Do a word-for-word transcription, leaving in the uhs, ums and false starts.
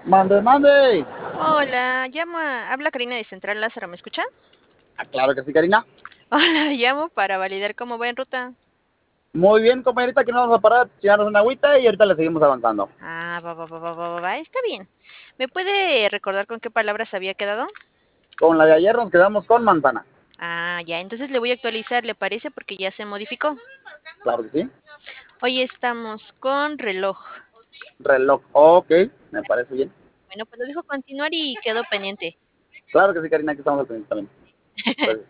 Mande, mande. Hola, llamo a habla Karina de Central Lázaro, ¿me escucha? Ah, claro que sí, Karina. Hola, llamo para validar cómo va en ruta. Muy bien, compañerita, que no vamos a parar, echarnos una agüita y ahorita le seguimos avanzando. Ah, va, va, va, va, va, va, va, está bien. ¿Me puede recordar con qué palabras había quedado? Con la de ayer nos quedamos con manzana. Ah, ya, entonces le voy a actualizar, ¿le parece? Porque ya se modificó. Claro que sí. Hoy estamos con reloj. Reloj, ok, me parece bien. Bueno, pues lo dejo continuar y quedo pendiente. Claro que sí, Karina, que estamos al pendiente también. Gracias.